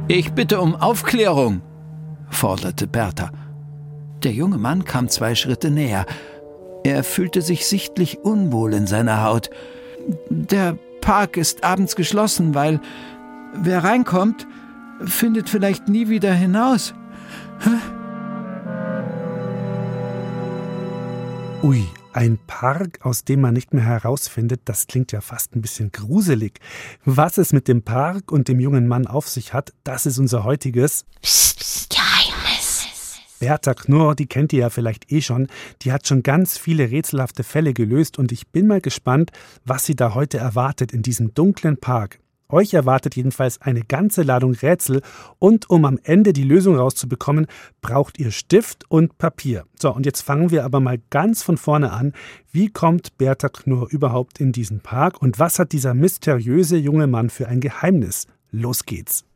Ich bitte um Aufklärung, forderte Bertha. Der junge Mann kam 2 Schritte näher. Er fühlte sich sichtlich unwohl in seiner Haut. Der Park ist abends geschlossen, weil wer reinkommt, findet vielleicht nie wieder hinaus. Ui, ein Park, aus dem man nicht mehr herausfindet, das klingt ja fast ein bisschen gruselig. Was es mit dem Park und dem jungen Mann auf sich hat, das ist unser heutiges Geheimnis. Bertha Knurr, die kennt ihr ja vielleicht schon, die hat schon ganz viele rätselhafte Fälle gelöst und ich bin mal gespannt, was sie da heute erwartet in diesem dunklen Park. Euch erwartet jedenfalls eine ganze Ladung Rätsel und um am Ende die Lösung rauszubekommen, braucht ihr Stift und Papier. So, und jetzt fangen wir aber mal ganz von vorne an. Wie kommt Bertha Knurr überhaupt in diesen Park und was hat dieser mysteriöse junge Mann für ein Geheimnis? Los geht's.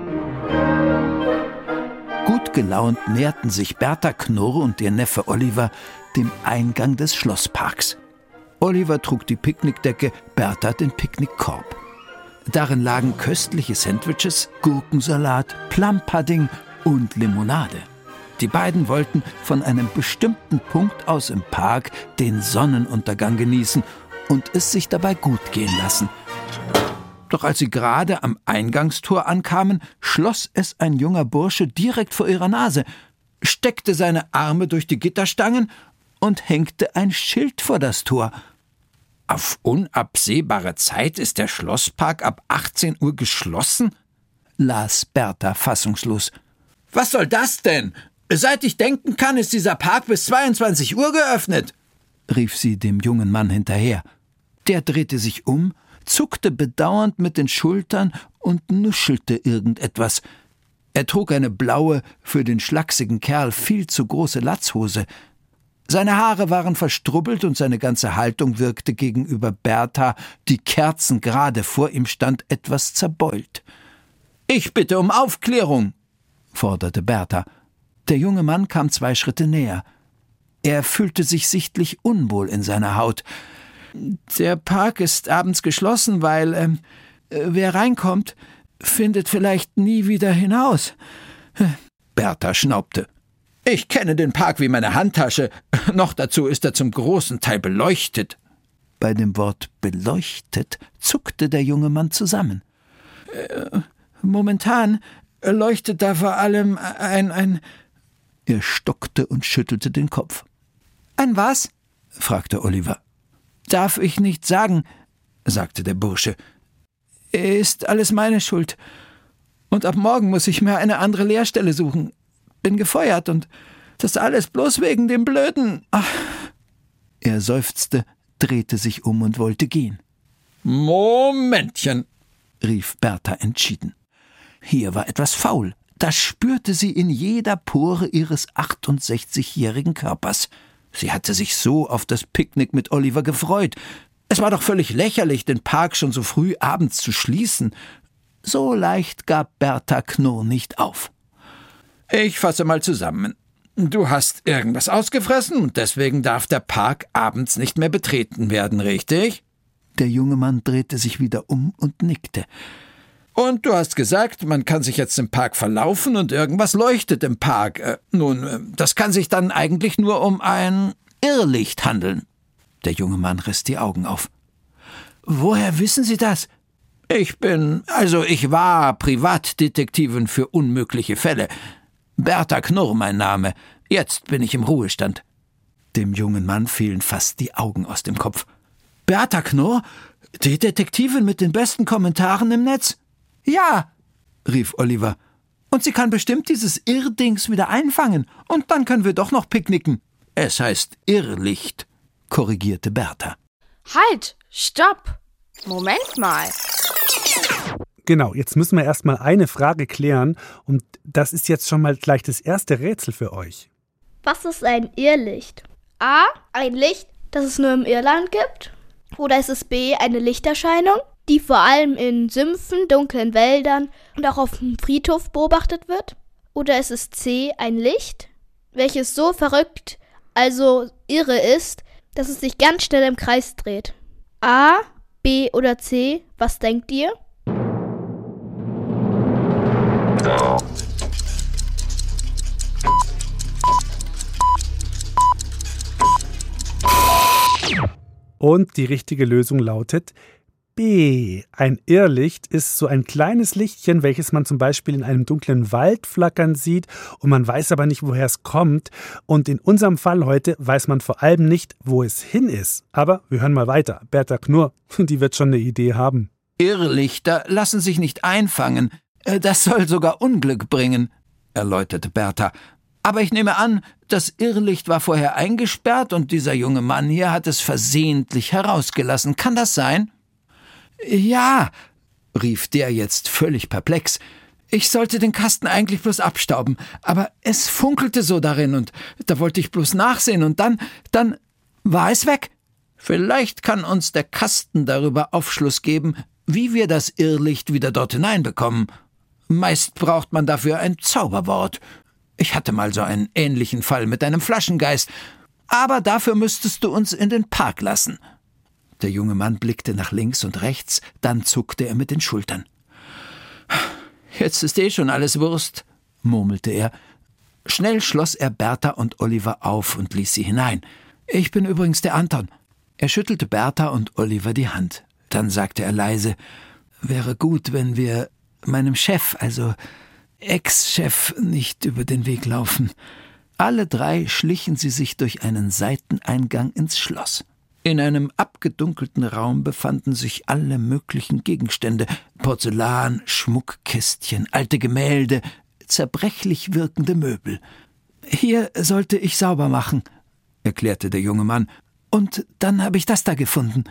Gut gelaunt näherten sich Bertha Knurr und ihr Neffe Oliver dem Eingang des Schlossparks. Oliver trug die Picknickdecke, Bertha den Picknickkorb. Darin lagen köstliche Sandwiches, Gurkensalat, Plum-Pudding und Limonade. Die beiden wollten von einem bestimmten Punkt aus im Park den Sonnenuntergang genießen und es sich dabei gut gehen lassen. Doch als sie gerade am Eingangstor ankamen, schloss es ein junger Bursche direkt vor ihrer Nase, steckte seine Arme durch die Gitterstangen und hängte ein Schild vor das Tor. Auf unabsehbare Zeit ist der Schlosspark ab 18 Uhr geschlossen? Las Bertha fassungslos. Was soll das denn? Seit ich denken kann, ist dieser Park bis 22 Uhr geöffnet, rief sie dem jungen Mann hinterher. Der drehte sich um, zuckte bedauernd mit den Schultern und nuschelte irgendetwas. Er trug eine blaue, für den schlachsigen Kerl viel zu große Latzhose. Seine Haare waren verstrubbelt und seine ganze Haltung wirkte gegenüber Bertha, die kerzengerade vor ihm stand, etwas zerbeult. »Ich bitte um Aufklärung«, forderte Bertha. Der junge Mann kam 2 Schritte näher. Er fühlte sich sichtlich unwohl in seiner Haut. »Der Park ist abends geschlossen, weil wer reinkommt, findet vielleicht nie wieder hinaus.« Bertha schnaubte. »Ich kenne den Park wie meine Handtasche. Noch dazu ist er zum großen Teil beleuchtet.« Bei dem Wort »beleuchtet« zuckte der junge Mann zusammen. »Momentan leuchtet da vor allem ein...« Er stockte und schüttelte den Kopf. »Ein was?« fragte Oliver. »Darf ich nicht sagen«, sagte der Bursche. »Ist alles meine Schuld. Und ab morgen muss ich mir eine andere Lehrstelle suchen. Bin gefeuert und das alles bloß wegen dem Blöden.« Ach. Er seufzte, drehte sich um und wollte gehen. »Momentchen«, rief Bertha entschieden. Hier war etwas faul. Das spürte sie in jeder Pore ihres 68-jährigen Körpers. Sie hatte sich so auf das Picknick mit Oliver gefreut. Es war doch völlig lächerlich, den Park schon so früh abends zu schließen. So leicht gab Bertha Knurr nicht auf. »Ich fasse mal zusammen. Du hast irgendwas ausgefressen und deswegen darf der Park abends nicht mehr betreten werden, richtig?« Der junge Mann drehte sich wieder um und nickte. »Und du hast gesagt, man kann sich jetzt im Park verlaufen und irgendwas leuchtet im Park. Das kann sich dann eigentlich nur um ein Irrlicht handeln.« Der junge Mann riss die Augen auf. »Woher wissen Sie das?« Ich war Privatdetektivin für unmögliche Fälle. Bertha Knurr mein Name. Jetzt bin ich im Ruhestand.« Dem jungen Mann fielen fast die Augen aus dem Kopf. »Bertha Knurr? Die Detektivin mit den besten Kommentaren im Netz?« »Ja«, rief Oliver. »Und sie kann bestimmt dieses Irrdings wieder einfangen. Und dann können wir doch noch picknicken.« »Es heißt Irrlicht«, korrigierte Bertha. Halt, stopp. Moment mal. Genau, jetzt müssen wir erstmal eine Frage klären und das ist jetzt schon mal gleich das erste Rätsel für euch. Was ist ein Irrlicht? A. Ein Licht, das es nur im Irrland gibt? Oder ist es B. eine Lichterscheinung, die vor allem in Sümpfen, dunklen Wäldern und auch auf dem Friedhof beobachtet wird? Oder ist es C. ein Licht, welches so verrückt, also irre ist, dass es sich ganz schnell im Kreis dreht? A, B oder C, was denkt ihr? Und die richtige Lösung lautet B. Ein Irrlicht ist so ein kleines Lichtchen, welches man zum Beispiel in einem dunklen Wald flackern sieht und man weiß aber nicht, woher es kommt. Und in unserem Fall heute weiß man vor allem nicht, wo es hin ist. Aber wir hören mal weiter. Berta Knurr, die wird schon eine Idee haben. Irrlichter lassen sich nicht einfangen. Das soll sogar Unglück bringen, erläuterte Berta. Aber ich nehme an, das Irrlicht war vorher eingesperrt und dieser junge Mann hier hat es versehentlich herausgelassen. Kann das sein? Ja, rief der jetzt völlig perplex. Ich sollte den Kasten eigentlich bloß abstauben, aber es funkelte so darin und da wollte ich bloß nachsehen und dann war es weg. Vielleicht kann uns der Kasten darüber Aufschluss geben, wie wir das Irrlicht wieder dort hineinbekommen. Meist braucht man dafür ein Zauberwort. Ich hatte mal so einen ähnlichen Fall mit einem Flaschengeist, aber dafür müsstest du uns in den Park lassen. Der junge Mann blickte nach links und rechts, dann zuckte er mit den Schultern. »Jetzt ist schon alles Wurst«, murmelte er. Schnell schloss er Berta und Oliver auf und ließ sie hinein. »Ich bin übrigens der Anton.« Er schüttelte Berta und Oliver die Hand. Dann sagte er leise, »Wäre gut, wenn wir meinem Chef, also Ex-Chef, nicht über den Weg laufen.« Alle drei schlichen sie sich durch einen Seiteneingang ins Schloss. In einem abgedunkelten Raum befanden sich alle möglichen Gegenstände: Porzellan, Schmuckkästchen, alte Gemälde, zerbrechlich wirkende Möbel. »Hier sollte ich sauber machen«, erklärte der junge Mann. »Und dann habe ich das da gefunden.«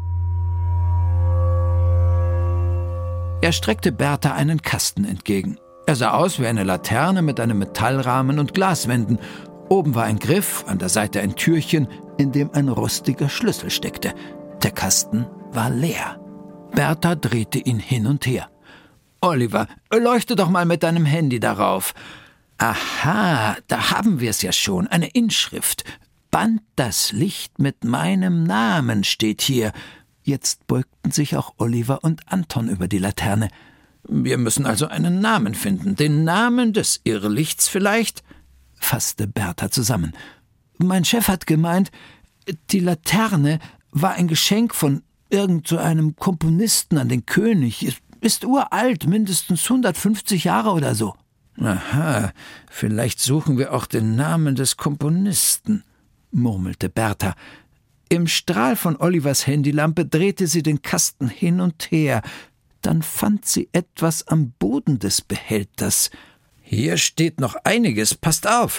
Er streckte Berta einen Kasten entgegen. Er sah aus wie eine Laterne mit einem Metallrahmen und Glaswänden. Oben war ein Griff, an der Seite ein Türchen, in dem ein rostiger Schlüssel steckte. Der Kasten war leer. Berta drehte ihn hin und her. »Oliver, leuchte doch mal mit deinem Handy darauf.« »Aha, da haben wir es ja schon, eine Inschrift. »Band das Licht mit meinem Namen« steht hier.« Jetzt beugten sich auch Oliver und Anton über die Laterne. »Wir müssen also einen Namen finden. Den Namen des Irrlichts vielleicht?« fasste Berta zusammen. »Mein Chef hat gemeint, die Laterne war ein Geschenk von irgend so einem Komponisten an den König. Es ist uralt, mindestens 150 Jahre oder so.« »Aha, vielleicht suchen wir auch den Namen des Komponisten«, murmelte Berta. Im Strahl von Olivers Handylampe drehte sie den Kasten hin und her. Dann fand sie etwas am Boden des Behälters. »Hier steht noch einiges, passt auf!«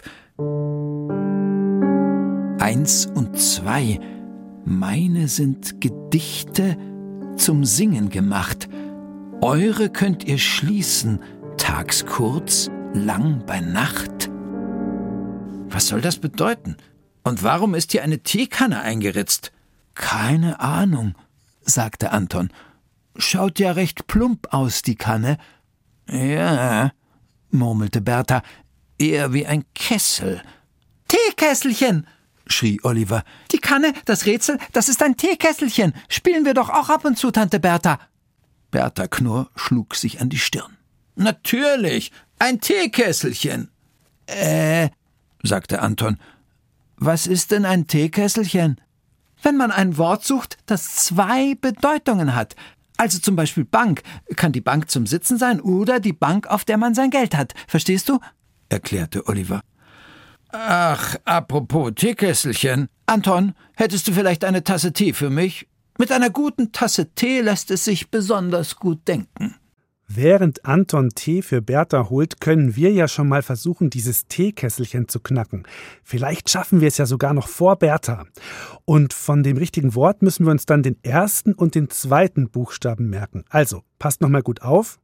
1 und 2. Meine sind Gedichte zum Singen gemacht. Eure könnt ihr schließen, tags kurz, lang bei Nacht. Was soll das bedeuten? Und warum ist hier eine Teekanne eingeritzt? Keine Ahnung, sagte Anton. Schaut ja recht plump aus, die Kanne. Ja, murmelte Berta, eher wie ein Kessel. Teekesselchen, schrie Oliver. Die Kanne, das Rätsel, das ist ein Teekesselchen. Spielen wir doch auch ab und zu, Tante Berta. Berta Knurr schlug sich an die Stirn. Natürlich, ein Teekesselchen. Sagte Anton. Was ist denn ein Teekesselchen? Wenn man ein Wort sucht, das 2 Bedeutungen hat. Also zum Beispiel Bank. Kann die Bank zum Sitzen sein oder die Bank, auf der man sein Geld hat. Verstehst du? Erklärte Oliver. Ach, apropos Teekesselchen. Anton, hättest du vielleicht eine Tasse Tee für mich? Mit einer guten Tasse Tee lässt es sich besonders gut denken. Während Anton Tee für Berta holt, können wir ja schon mal versuchen, dieses Teekesselchen zu knacken. Vielleicht schaffen wir es ja sogar noch vor Berta. Und von dem richtigen Wort müssen wir uns dann den ersten und den zweiten Buchstaben merken. Also, passt noch mal gut auf.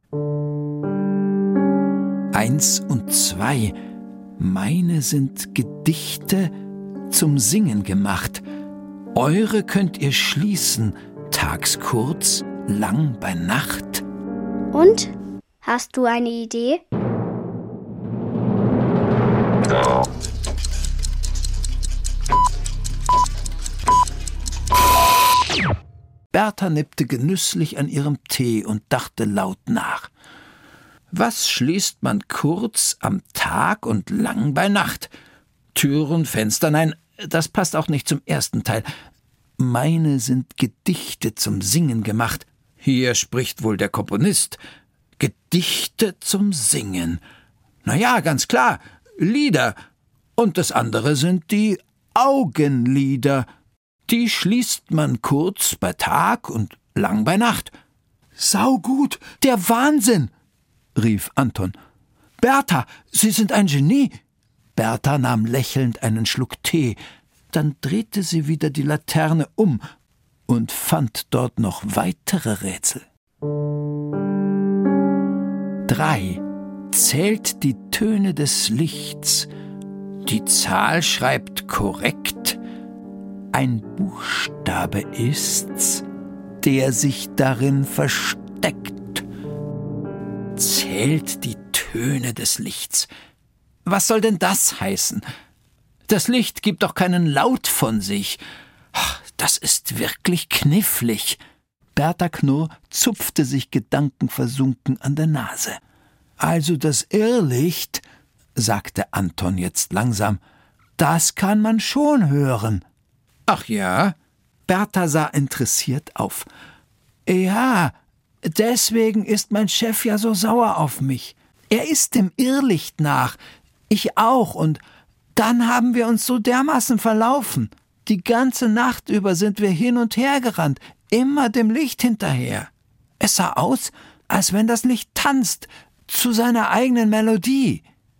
1 und 2. Meine sind Gedichte zum Singen gemacht. Eure könnt ihr schließen, tags kurz, lang bei Nacht. Und? Hast du eine Idee? Berta nippte genüsslich an ihrem Tee und dachte laut nach. Was schließt man kurz am Tag und lang bei Nacht? Türen, Fenster, nein, das passt auch nicht zum ersten Teil. Meine sind Gedichte zum Singen gemacht. Hier spricht wohl der Komponist. Gedichte zum Singen. Na ja, ganz klar, Lieder. Und das andere sind die Augenlider. Die schließt man kurz bei Tag und lang bei Nacht. Saugut, der Wahnsinn, rief Anton. Bertha, Sie sind ein Genie. Bertha nahm lächelnd einen Schluck Tee. Dann drehte sie wieder die Laterne um und fand dort noch weitere Rätsel. 3. Zählt die Töne des Lichts. Die Zahl schreibt korrekt. Ein Buchstabe ist's, der sich darin versteckt. Zählt die Töne des Lichts. Was soll denn das heißen? Das Licht gibt doch keinen Laut von sich. Das ist wirklich knifflig. Bertha Knurr zupfte sich gedankenversunken an der Nase. Also das Irrlicht, sagte Anton jetzt langsam, das kann man schon hören. Ach ja? Bertha sah interessiert auf. Ja, deswegen ist mein Chef ja so sauer auf mich. Er ist dem Irrlicht nach. Ich auch, und dann haben wir uns so dermaßen verlaufen. Die ganze Nacht über sind wir hin und her gerannt, immer dem Licht hinterher. Es sah aus, als wenn das Licht tanzt, zu seiner eigenen Melodie.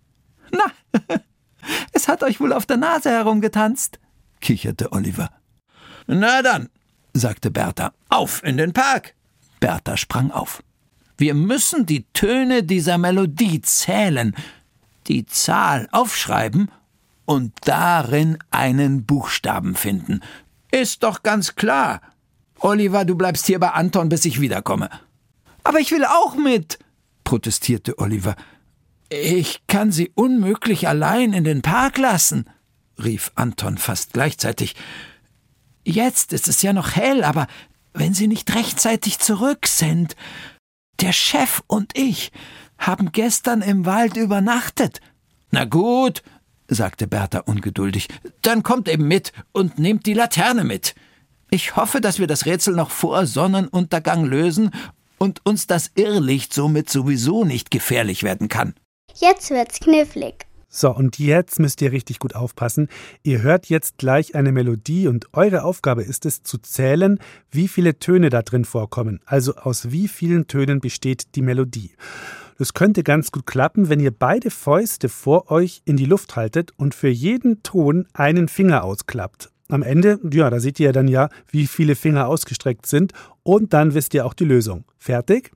Na, es hat euch wohl auf der Nase herumgetanzt, kicherte Oliver. Na dann, sagte Bertha, auf in den Park. Bertha sprang auf. Wir müssen die Töne dieser Melodie zählen, die Zahl aufschreiben und darin einen Buchstaben finden. Ist doch ganz klar. Oliver, du bleibst hier bei Anton, bis ich wiederkomme. Aber ich will auch mit, protestierte Oliver. Ich kann Sie unmöglich allein in den Park lassen, rief Anton fast gleichzeitig. Jetzt ist es ja noch hell, aber wenn Sie nicht rechtzeitig zurück sind. Der Chef und ich haben gestern im Wald übernachtet. Na gut, sagte Bertha ungeduldig, dann kommt eben mit und nehmt die Laterne mit. Ich hoffe, dass wir das Rätsel noch vor Sonnenuntergang lösen und uns das Irrlicht somit sowieso nicht gefährlich werden kann. Jetzt wird's knifflig. So, und jetzt müsst ihr richtig gut aufpassen. Ihr hört jetzt gleich eine Melodie und eure Aufgabe ist es, zu zählen, wie viele Töne da drin vorkommen. Also aus wie vielen Tönen besteht die Melodie. Das könnte ganz gut klappen, wenn ihr beide Fäuste vor euch in die Luft haltet und für jeden Ton einen Finger ausklappt. Am Ende, ja, da seht ihr dann ja, wie viele Finger ausgestreckt sind und dann wisst ihr auch die Lösung. Fertig?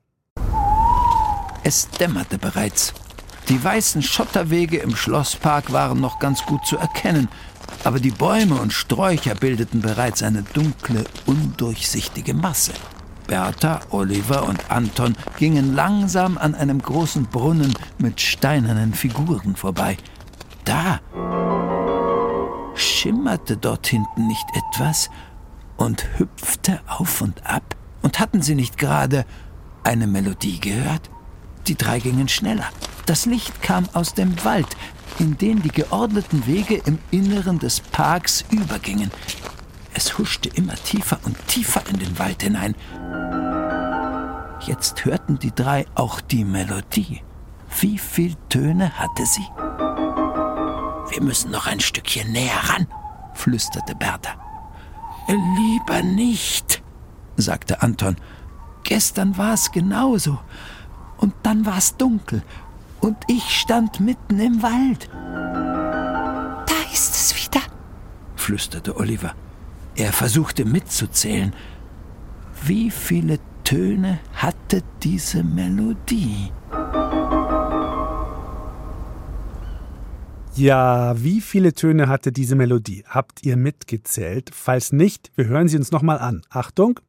Es dämmerte bereits. Die weißen Schotterwege im Schlosspark waren noch ganz gut zu erkennen, aber die Bäume und Sträucher bildeten bereits eine dunkle, undurchsichtige Masse. Bertha, Oliver und Anton gingen langsam an einem großen Brunnen mit steinernen Figuren vorbei. Da schimmerte dort hinten nicht etwas und hüpfte auf und ab. Und hatten sie nicht gerade eine Melodie gehört? Die drei gingen schneller. Das Licht kam aus dem Wald, in den die geordneten Wege im Inneren des Parks übergingen. Es huschte immer tiefer und tiefer in den Wald hinein. Jetzt hörten die drei auch die Melodie. Wie viel Töne hatte sie? Wir müssen noch ein Stückchen näher ran, flüsterte Bertha. Lieber nicht, sagte Anton. Gestern war es genauso. Und dann war es dunkel. Und ich stand mitten im Wald. Da ist es wieder, flüsterte Oliver. Er versuchte mitzuzählen. Wie viele Töne hatte diese Melodie? Ja, wie viele Töne hatte diese Melodie? Habt ihr mitgezählt? Falls nicht, wir hören sie uns nochmal an. Achtung!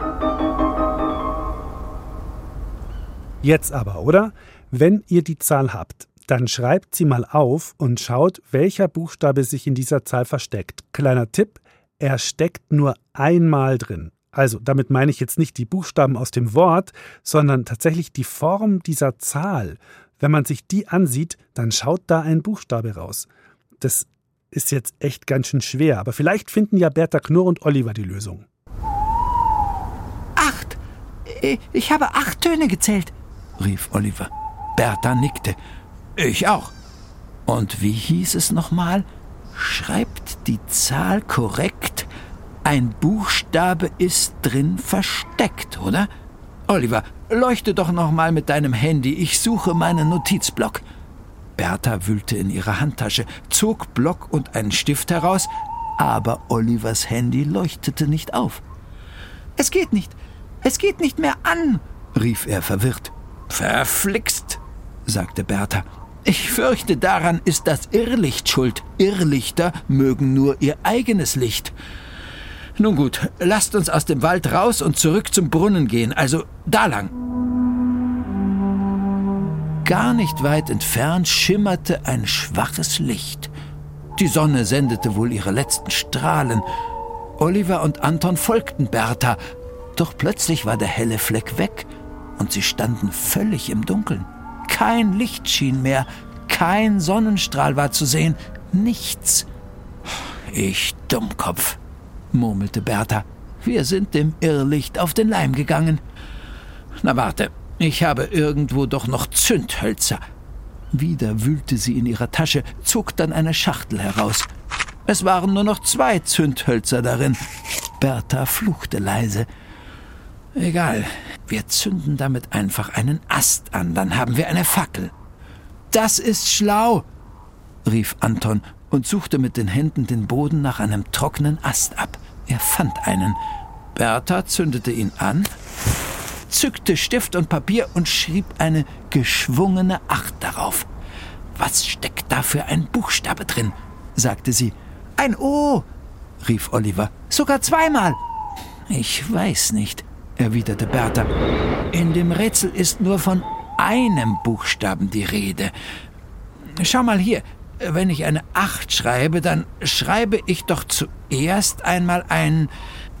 Jetzt aber, oder? Wenn ihr die Zahl habt, dann schreibt sie mal auf und schaut, welcher Buchstabe sich in dieser Zahl versteckt. Kleiner Tipp, er steckt nur einmal drin. Also, damit meine ich jetzt nicht die Buchstaben aus dem Wort, sondern tatsächlich die Form dieser Zahl. Wenn man sich die ansieht, dann schaut da ein Buchstabe raus. Das ist jetzt echt ganz schön schwer, aber vielleicht finden ja Bertha Knurr und Oliver die Lösung. 8. Ich habe 8 Töne gezählt, rief Oliver. Bertha nickte. Ich auch. Und wie hieß es nochmal? Schreibt die Zahl korrekt? Ein Buchstabe ist drin versteckt, oder? Oliver, leuchte doch noch mal mit deinem Handy. Ich suche meinen Notizblock. Bertha wühlte in ihrer Handtasche, zog Block und einen Stift heraus, aber Olivers Handy leuchtete nicht auf. Es geht nicht mehr an, rief er verwirrt. Verflixt, sagte Bertha. Ich fürchte, daran ist das Irrlicht schuld. Irrlichter mögen nur ihr eigenes Licht. Nun gut, lasst uns aus dem Wald raus und zurück zum Brunnen gehen, also da lang. Gar nicht weit entfernt schimmerte ein schwaches Licht. Die Sonne sendete wohl ihre letzten Strahlen. Oliver und Anton folgten Bertha, doch plötzlich war der helle Fleck weg und sie standen völlig im Dunkeln. Kein Licht schien mehr, kein Sonnenstrahl war zu sehen, nichts. Ich Dummkopf, murmelte Bertha. Wir sind dem Irrlicht auf den Leim gegangen. Na warte, ich habe irgendwo doch noch Zündhölzer. Wieder wühlte sie in ihrer Tasche, zog dann eine Schachtel heraus. Es waren nur noch 2 Zündhölzer darin. Bertha fluchte leise. Egal, wir zünden damit einfach einen Ast an, dann haben wir eine Fackel. Das ist schlau, rief Anton und suchte mit den Händen den Boden nach einem trockenen Ast ab. Er fand einen. Bertha zündete ihn an, zückte Stift und Papier und schrieb eine geschwungene 8 darauf. Was steckt da für ein Buchstabe drin? Sagte sie. Ein O, rief Oliver. Sogar 2-mal. Ich weiß nicht, erwiderte Bertha. In dem Rätsel ist nur von einem Buchstaben die Rede. Schau mal hier, wenn ich eine 8 schreibe, dann schreibe ich doch zuerst einmal ein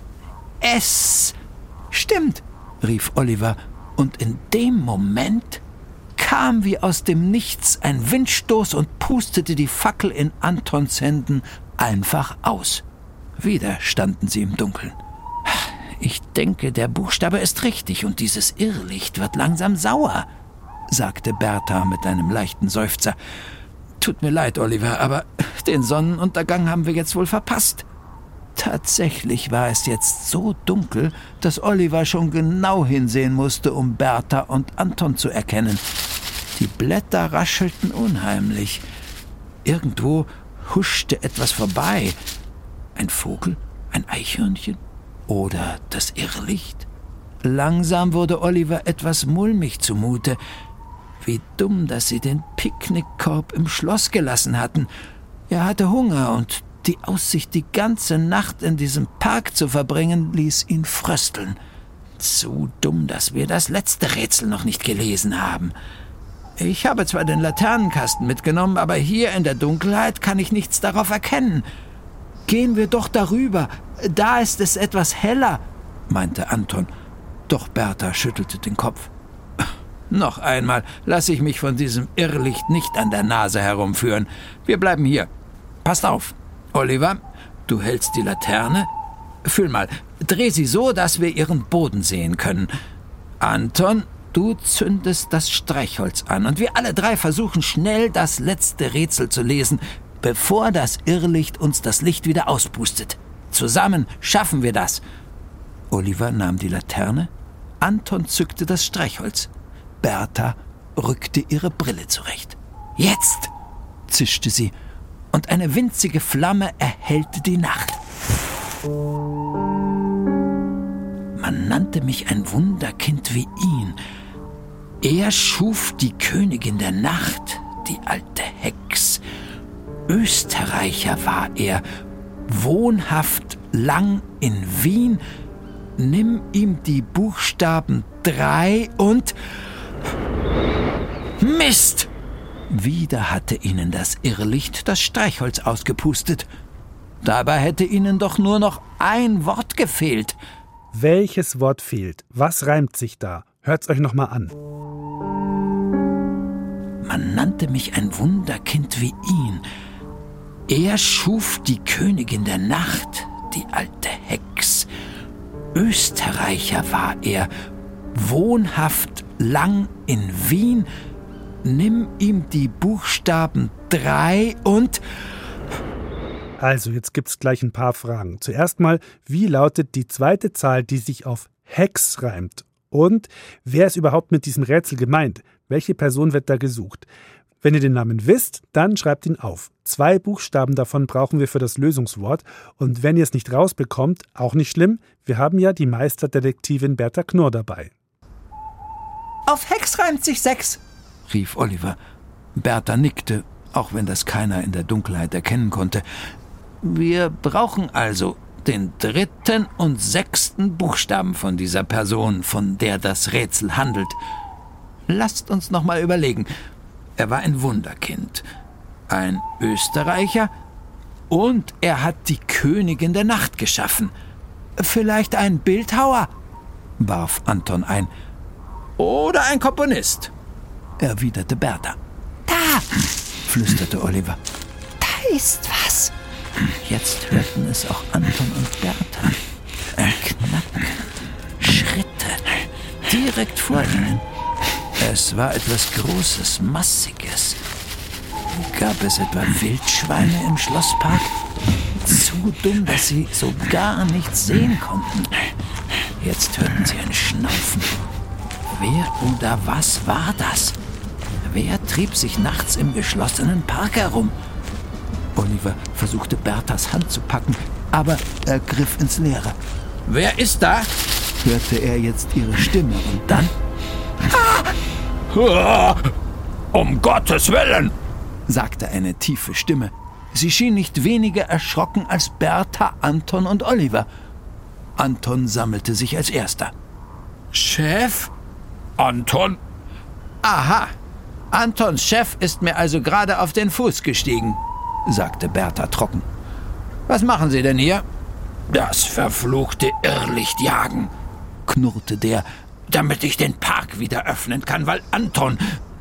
S. Stimmt, rief Oliver, und in dem Moment kam wie aus dem Nichts ein Windstoß und pustete die Fackel in Antons Händen einfach aus. Wieder standen sie im Dunkeln. Ich denke, der Buchstabe ist richtig und dieses Irrlicht wird langsam sauer, sagte Bertha mit einem leichten Seufzer. Tut mir leid, Oliver, aber den Sonnenuntergang haben wir jetzt wohl verpasst. Tatsächlich war es jetzt so dunkel, dass Oliver schon genau hinsehen musste, um Bertha und Anton zu erkennen. Die Blätter raschelten unheimlich. Irgendwo huschte etwas vorbei. Ein Vogel? Ein Eichhörnchen? Oder das Irrlicht? Langsam wurde Oliver etwas mulmig zumute. Wie dumm, dass sie den Picknickkorb im Schloss gelassen hatten. Er hatte Hunger und die Aussicht, die ganze Nacht in diesem Park zu verbringen, ließ ihn frösteln. Zu dumm, dass wir das letzte Rätsel noch nicht gelesen haben. Ich habe zwar den Laternenkasten mitgenommen, aber hier in der Dunkelheit kann ich nichts darauf erkennen. Gehen wir doch darüber. Da ist es etwas heller, meinte Anton. Doch Bertha schüttelte den Kopf. Noch einmal lasse ich mich von diesem Irrlicht nicht an der Nase herumführen. Wir bleiben hier. Passt auf. Oliver, du hältst die Laterne. Fühl mal, dreh sie so, dass wir ihren Boden sehen können. Anton, du zündest das Streichholz an und wir alle 3 versuchen schnell das letzte Rätsel zu lesen, bevor das Irrlicht uns das Licht wieder auspustet. Zusammen schaffen wir das. Oliver nahm die Laterne, Anton zückte das Streichholz. Bertha rückte ihre Brille zurecht. Jetzt, zischte sie, und eine winzige Flamme erhellte die Nacht. Man nannte mich ein Wunderkind wie ihn. Er schuf die Königin der Nacht, die alte Hex. Österreicher war er, wohnhaft lang in Wien. Nimm ihm die Buchstaben 3 und... Mist! Wieder hatte ihnen das Irrlicht das Streichholz ausgepustet. Dabei hätte ihnen doch nur noch ein Wort gefehlt. Welches Wort fehlt? Was reimt sich da? Hört's euch nochmal an. Man nannte mich ein Wunderkind wie ihn. Er schuf die Königin der Nacht, die alte Hex. Österreicher war er, wohnhaft lang in Wien. Nimm ihm die Buchstaben 3 und... Also, jetzt gibt's gleich ein paar Fragen. Zuerst mal, wie lautet die zweite Zahl, die sich auf Hex reimt? Und wer ist überhaupt mit diesem Rätsel gemeint? Welche Person wird da gesucht? Wenn ihr den Namen wisst, dann schreibt ihn auf. 2 Buchstaben davon brauchen wir für das Lösungswort. Und wenn ihr es nicht rausbekommt, auch nicht schlimm, wir haben ja die Meisterdetektivin Berta Knorr dabei. Auf Hex reimt sich 6, rief Oliver. Berta nickte, auch wenn das keiner in der Dunkelheit erkennen konnte. Wir brauchen also den 3. und 6. Buchstaben von dieser Person, von der das Rätsel handelt. Lasst uns noch mal überlegen. Er war ein Wunderkind, ein Österreicher und er hat die Königin der Nacht geschaffen. Vielleicht ein Bildhauer, warf Anton ein. Oder ein Komponist, erwiderte Berta. Da, flüsterte Oliver. Da ist was. Jetzt hörten es auch Anton und Berta. Knacken, Schritte, direkt vor ihnen. Es war etwas Großes, Massiges. Gab es etwa Wildschweine im Schlosspark? Zu dumm, dass sie so gar nichts sehen konnten. Jetzt hörten sie ein Schnaufen. Wer oder was war das? Wer trieb sich nachts im geschlossenen Park herum? Oliver versuchte Bertas Hand zu packen, aber er griff ins Leere. »Wer ist da?« hörte er jetzt ihre Stimme und dann... »Um Gottes Willen«, sagte eine tiefe Stimme. Sie schien nicht weniger erschrocken als Berta, Anton und Oliver. Anton sammelte sich als erster. »Chef? Anton?« »Aha, Antons Chef ist mir also gerade auf den Fuß gestiegen«, sagte Berta trocken. »Was machen Sie denn hier?« »Das verfluchte Irrlicht jagen«, knurrte der, »damit ich den Park wieder öffnen kann, weil Anton...«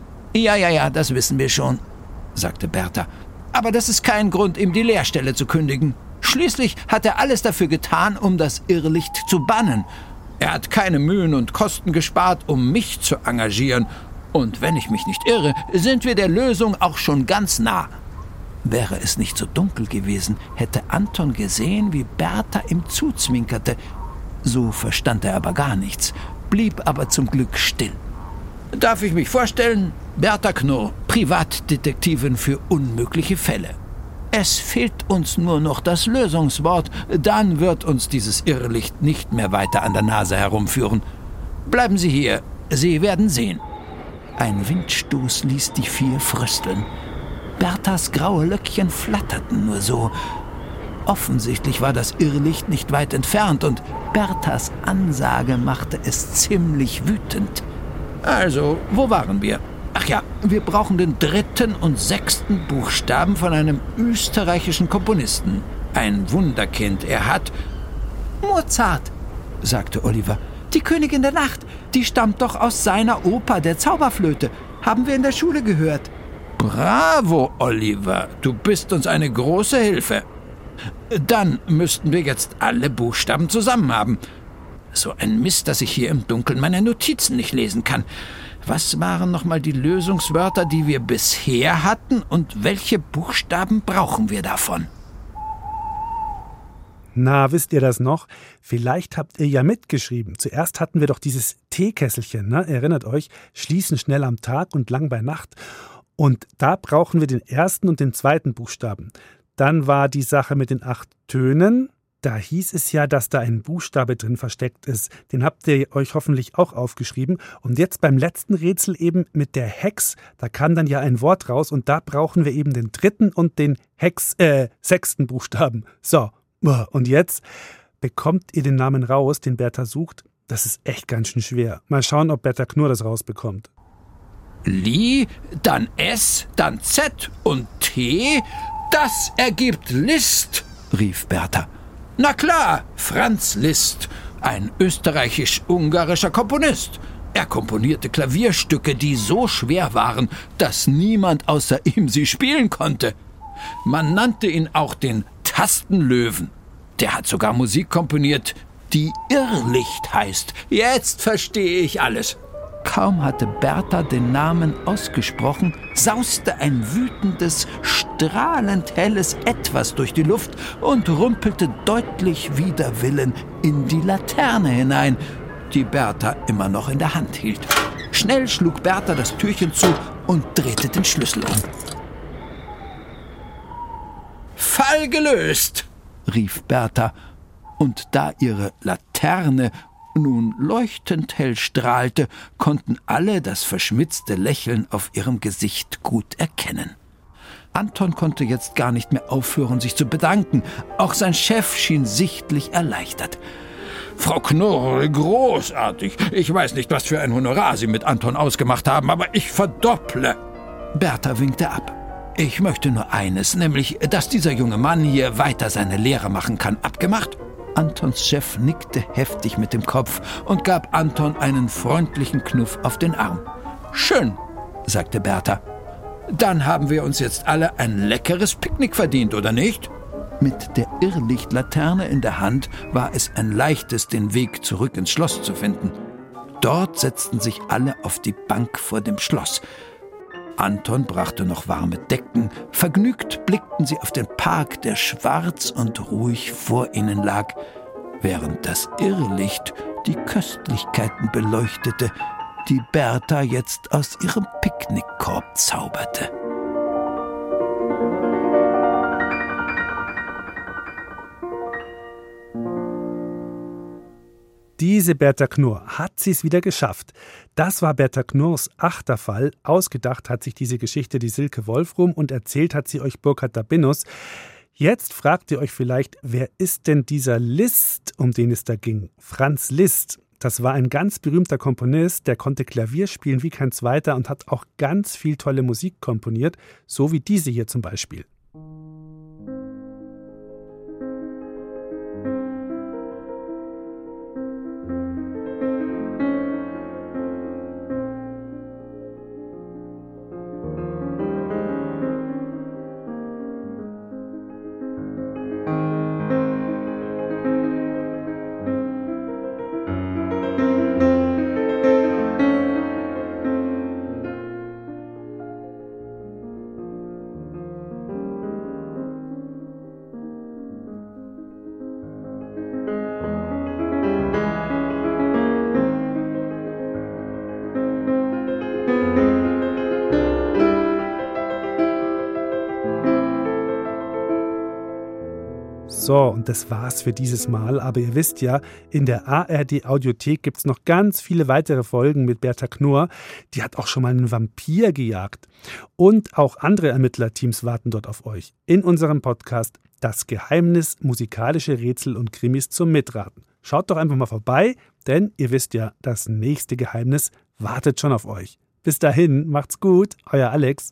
Ja, das wissen wir schon«, sagte Berta. »Aber das ist kein Grund, ihm die Lehrstelle zu kündigen. Schließlich hat er alles dafür getan, um das Irrlicht zu bannen. Er hat keine Mühen und Kosten gespart, um mich zu engagieren. Und wenn ich mich nicht irre, sind wir der Lösung auch schon ganz nah.« Wäre es nicht so dunkel gewesen, hätte Anton gesehen, wie Berta ihm zuzwinkerte. So verstand er aber gar nichts, blieb aber zum Glück still. »Darf ich mich vorstellen? Berta Knorr, Privatdetektivin für unmögliche Fälle. Es fehlt uns nur noch das Lösungswort, dann wird uns dieses Irrlicht nicht mehr weiter an der Nase herumführen. Bleiben Sie hier, Sie werden sehen.« Ein Windstoß ließ die 4 frösteln. Bertas graue Löckchen flatterten nur so. Offensichtlich war das Irrlicht nicht weit entfernt und Bertas Ansage machte es ziemlich wütend. Also, wo waren wir? Ach ja, wir brauchen den 3. und 6. Buchstaben von einem österreichischen Komponisten. Ein Wunderkind. Er hat... »Mozart«, sagte Oliver. »Die Königin der Nacht, die stammt doch aus seiner Oper, der Zauberflöte. Haben wir in der Schule gehört.« »Bravo, Oliver, du bist uns eine große Hilfe. Dann müssten wir jetzt alle Buchstaben zusammen haben. So ein Mist, dass ich hier im Dunkeln meine Notizen nicht lesen kann. Was waren nochmal die Lösungswörter, die wir bisher hatten und welche Buchstaben brauchen wir davon?« Na, wisst ihr das noch? Vielleicht habt ihr ja mitgeschrieben. Zuerst hatten wir doch dieses Teekesselchen, ne? Erinnert euch? Schließen schnell am Tag und lang bei Nacht. Und da brauchen wir den 1. und den 2. Buchstaben. Dann war die Sache mit den 8 Tönen. Da hieß es ja, dass da ein Buchstabe drin versteckt ist. Den habt ihr euch hoffentlich auch aufgeschrieben. Und jetzt beim letzten Rätsel eben mit der Hex, da kam dann ja ein Wort raus und da brauchen wir eben den 3. und den 6. Buchstaben. So, und jetzt bekommt ihr den Namen raus, den Berta sucht. Das ist echt ganz schön schwer. Mal schauen, ob Berta Knorr das rausbekommt. Li, dann S, dann Z und T, das ergibt Liszt, rief Berta. Na klar, Franz Liszt. ein österreichisch-ungarischer Komponist. Er komponierte Klavierstücke, die so schwer waren, dass niemand außer ihm sie spielen konnte. Man nannte ihn auch den Tastenlöwen. Der hat sogar Musik komponiert, die Irrlicht heißt. Jetzt verstehe ich alles. Kaum hatte Bertha den Namen ausgesprochen, sauste ein wütendes, strahlend helles Etwas durch die Luft und rumpelte deutlich wider Willen in die Laterne hinein, die Bertha immer noch in der Hand hielt. Schnell schlug Bertha das Türchen zu und drehte den Schlüssel um. »Fall gelöst«, rief Bertha, und da ihre Laterne nun leuchtend hell strahlte, konnten alle das verschmitzte Lächeln auf ihrem Gesicht gut erkennen. Anton konnte jetzt gar nicht mehr aufhören, sich zu bedanken. Auch sein Chef schien sichtlich erleichtert. »Frau Knurr, großartig. Ich weiß nicht, was für ein Honorar Sie mit Anton ausgemacht haben, aber ich verdopple.« Bertha winkte ab. »Ich möchte nur eines, nämlich, dass dieser junge Mann hier weiter seine Lehre machen kann. Abgemacht?« Antons Chef nickte heftig mit dem Kopf und gab Anton einen freundlichen Knuff auf den Arm. »Schön«, sagte Bertha. »Dann haben wir uns jetzt alle ein leckeres Picknick verdient, oder nicht?« Mit der Irrlichtlaterne in der Hand war es ein leichtes, den Weg zurück ins Schloss zu finden. Dort setzten sich alle auf die Bank vor dem Schloss. Anton brachte noch warme Decken. Vergnügt blickten sie auf den Park, der schwarz und ruhig vor ihnen lag, während das Irrlicht die Köstlichkeiten beleuchtete, die Bertha jetzt aus ihrem Picknickkorb zauberte. Diese Bertha Knurr hat sie es wieder geschafft. Das war Bertha Knurrs 8. Fall. Ausgedacht hat sich diese Geschichte die Silke Wolfrum und erzählt hat sie euch Burkhard Dabinus. Jetzt fragt ihr euch vielleicht, wer ist denn dieser Liszt, um den es da ging? Franz Liszt. Das war ein ganz berühmter Komponist, der konnte Klavier spielen wie kein zweiter und hat auch ganz viel tolle Musik komponiert, so wie diese hier zum Beispiel. So, und das war's für dieses Mal. Aber ihr wisst ja, in der ARD-Audiothek gibt's noch ganz viele weitere Folgen mit Bertha Knurr. Die hat auch schon mal einen Vampir gejagt. Und auch andere Ermittlerteams warten dort auf euch. In unserem Podcast Das Geheimnis, musikalische Rätsel und Krimis zum Mitraten. Schaut doch einfach mal vorbei, denn ihr wisst ja, das nächste Geheimnis wartet schon auf euch. Bis dahin, macht's gut, euer Alex.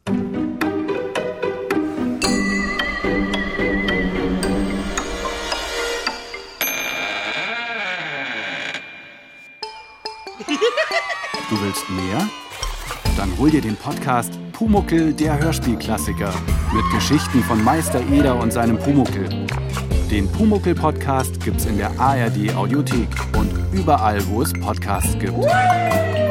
Du willst mehr? Dann hol dir den Podcast Pumuckl, der Hörspielklassiker. Mit Geschichten von Meister Eder und seinem Pumuckl. Den Pumuckl-Podcast gibt's in der ARD-Audiothek und überall, wo es Podcasts gibt.